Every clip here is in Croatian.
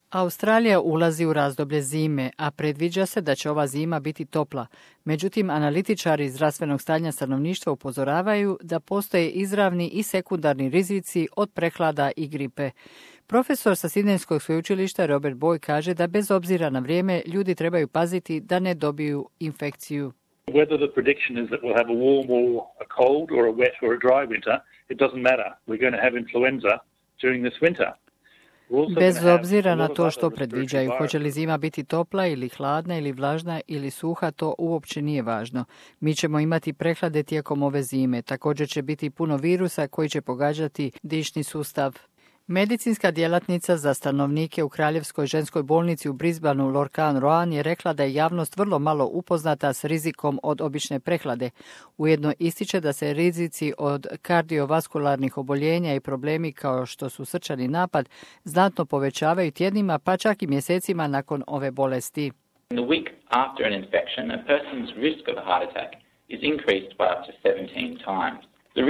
Australija ulazi u razdoblje zime, a predviđa se da će ova zima biti topla. Međutim, analitičari zdravstvenog stanja stanovništva upozoravaju da postoje izravni i sekundarni rizici od prehlada i gripe. Profesor sa Sidnejskog sveučilišta Robert Boy kaže da bez obzira na vrijeme ljudi trebaju paziti da ne dobiju infekciju. Whether the prediction is that we'll have a warm or a cold or a wet or a dry winter, it doesn't matter. We're going to have influenza during this winter. Bez obzira na to što predviđaju, hoće li zima biti topla ili hladna ili vlažna ili suha, to uopće nije važno. Mi ćemo imati prehlade tijekom ove zime. Također će biti puno virusa koji će pogađati dišni sustav. Medicinska djelatnica za stanovnike u Kraljevskoj ženskoj bolnici u Brisbaneu Lorcan Roan je rekla da je javnost vrlo malo upoznata s rizikom od obične prehlade. Ujedno ističe da se rizici od kardiovaskularnih oboljenja i problemi kao što su srčani napad znatno povećavaju tjednima pa čak i mjesecima nakon ove bolesti. In the week after an infection, a person's risk of a heart attack is increased by up to 17 times.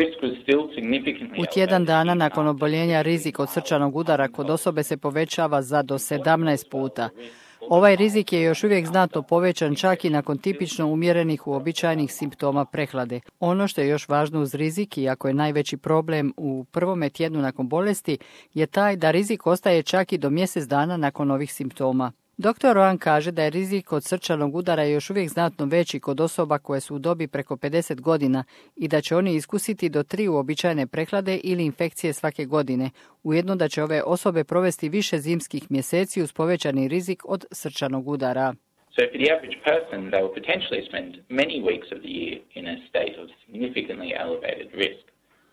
U tjedan dana nakon oboljenja rizik od srčanog udara kod osobe se povećava za do 17 puta. Ovaj rizik je još uvijek znatno povećan čak i nakon tipično umjerenih uobičajenih simptoma prehlade. Ono što je još važno uz rizik, iako je najveći problem u prvome tjednu nakon bolesti, je taj da rizik ostaje čak i do mjesec dana nakon ovih simptoma. Dr. Roan kaže da je rizik od srčanog udara još uvijek znatno veći kod osoba koje su u dobi preko 50 godina i da će oni iskusiti do 3 uobičajene prehlade ili infekcije svake godine. Ujedno da će ove osobe provesti više zimskih mjeseci uz povećani rizik od srčanog udara. So for the average person, they will potentially spend many weeks of the year in a state of significantly elevated risk.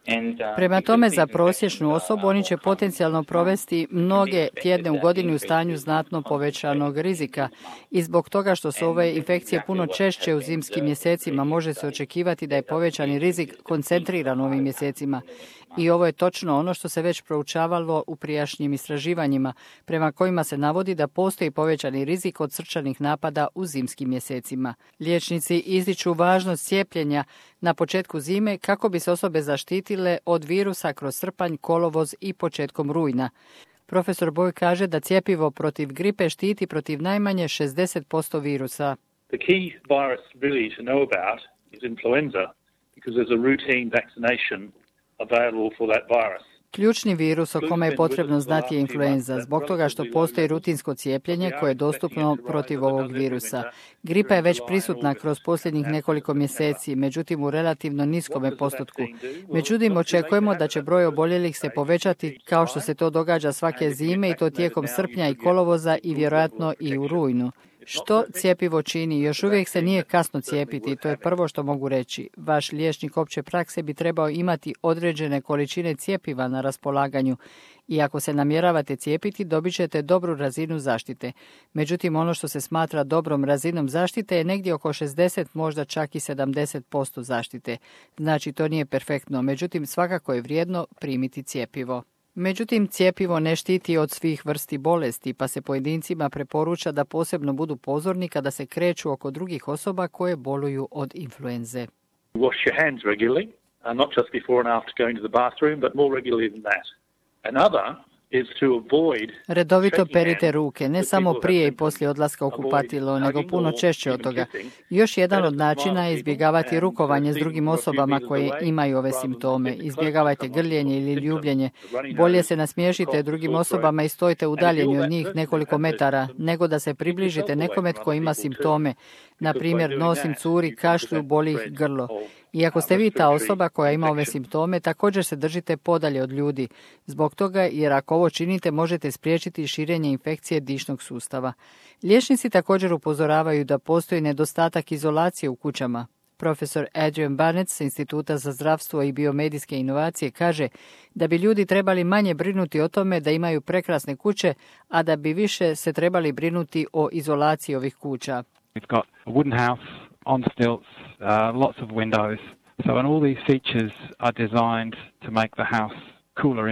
Prema tome, za prosječnu osobu oni će potencijalno provesti mnoge tjedne u godini u stanju znatno povećanog rizika i zbog toga što su ove infekcije puno češće u zimskim mjesecima može se očekivati da je povećani rizik koncentriran u ovim mjesecima. I ovo je točno ono što se već proučavalo u prijašnjim istraživanjima, prema kojima se navodi da postoji povećani rizik od srčanih napada u zimskim mjesecima. Liječnici ističu važnost cijepljenja na početku zime kako bi se osobe zaštitile od virusa kroz srpanj, kolovoz i početkom rujna. Profesor Boy kaže da cjepivo protiv gripe štiti protiv najmanje 60% virusa. The key virus really to know about is influenza because there's a routine vaccination available for that virus. Ključni virus o kome je potrebno znati je influenza, zbog toga što postoji rutinsko cijepljenje koje je dostupno protiv ovog virusa. Gripa je već prisutna kroz posljednjih nekoliko mjeseci, međutim u relativno niskome postotku. Međutim, očekujemo da će broj oboljelih se povećati kao što se to događa svake zime i to tijekom srpnja i kolovoza i vjerojatno i u rujnu. Što cjepivo čini? Još uvijek se nije kasno cijepiti, to je prvo što mogu reći. Vaš liječnik opće prakse bi trebao imati određene količine cjepiva na raspolaganju i ako se namjeravate cijepiti, dobit ćete dobru razinu zaštite. Međutim, ono što se smatra dobrom razinom zaštite je negdje oko 60, možda čak i 70% zaštite. Znači, to nije perfektno, međutim, svakako je vrijedno primiti cjepivo. Međutim, cjepivo ne štiti od svih vrsti bolesti, pa se pojedincima preporuča da posebno budu pozorni kada se kreću oko drugih osoba koje boluju od influenze. Wash your hands regularly, not just before and after going to the bathroom, but more regularly than that. Another is to avoid redovito perite ruke, ne samo prije i poslije odlaska u kupatilo, nego puno češće od toga. Još jedan od načina je izbjegavati rukovanje s drugim osobama koje imaju ove simptome. Izbjegavajte grljenje ili ljubljenje. Bolje se nasmiješite drugim osobama i stojite udaljeni od njih nekoliko metara, nego da se približite nekome tko ima simptome. Na primjer, nos im curi, kašlju, boli ih grlo. I ako ste vi ta osoba koja ima ove simptome, također se držite podalje od ljudi. Zbog toga, jer ako ovo činite, možete spriječiti širenje infekcije dišnog sustava. Liječnici također upozoravaju da postoji nedostatak izolacije u kućama. Profesor Adrian Barnett s Instituta za zdravstvo i biomedijske inovacije kaže da bi ljudi trebali manje brinuti o tome da imaju prekrasne kuće, a da bi više se trebali brinuti o izolaciji ovih kuća. We've got a wooden house on stilts, lots of windows. So and all these features are designed to make the house cooler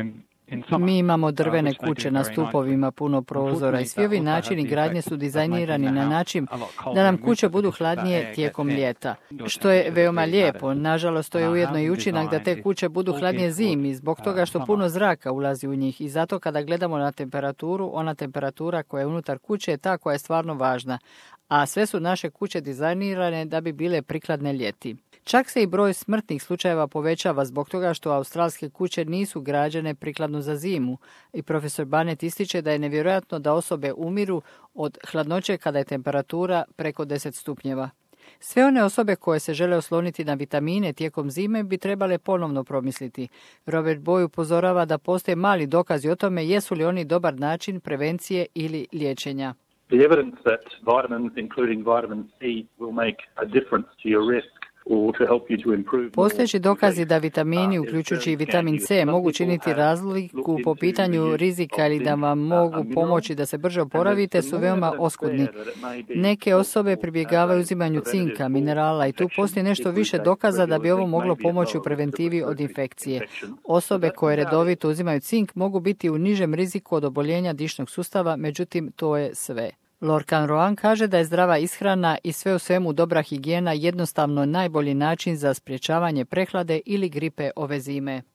Mi imamo drvene kuće na stupovima puno prozora i svi ovi načini gradnje su dizajnirani na način da nam kuće budu hladnije tijekom ljeta, što je veoma lijepo. Nažalost, to je ujedno i učinak da te kuće budu hladnije zimi zbog toga što puno zraka ulazi u njih i zato kada gledamo na temperaturu, ona temperatura koja je unutar kuće je ta koja je stvarno važna, a sve su naše kuće dizajnirane da bi bile prikladne ljeti. Čak se i broj smrtnih slučajeva povećava zbog toga što australske kuće nisu građene prikladno za zimu i profesor Barnett ističe da je nevjerojatno da osobe umiru od hladnoće kada je temperatura preko 10 stupnjeva. Sve one osobe koje se žele osloniti na vitamine tijekom zime bi trebale ponovno promisliti. Robert Boy upozorava da postoje mali dokazi o tome jesu li oni dobar način prevencije ili liječenja. The evidence that vitamins, including vitamin C, will make a difference to your risk. Postojeći dokazi da vitamini, uključujući i vitamin C, mogu činiti razliku po pitanju rizika ili da vam mogu pomoći da se brže oporavite su veoma oskudni. Neke osobe pribjegavaju uzimanju cinka, minerala i tu postoji nešto više dokaza da bi ovo moglo pomoći u preventivi od infekcije. Osobe koje redovito uzimaju cink mogu biti u nižem riziku od oboljenja dišnog sustava, međutim to je sve. Lorcan Roan kaže da je zdrava ishrana i sve u svemu dobra higijena jednostavno najbolji način za sprječavanje prehlade ili gripe ove zime.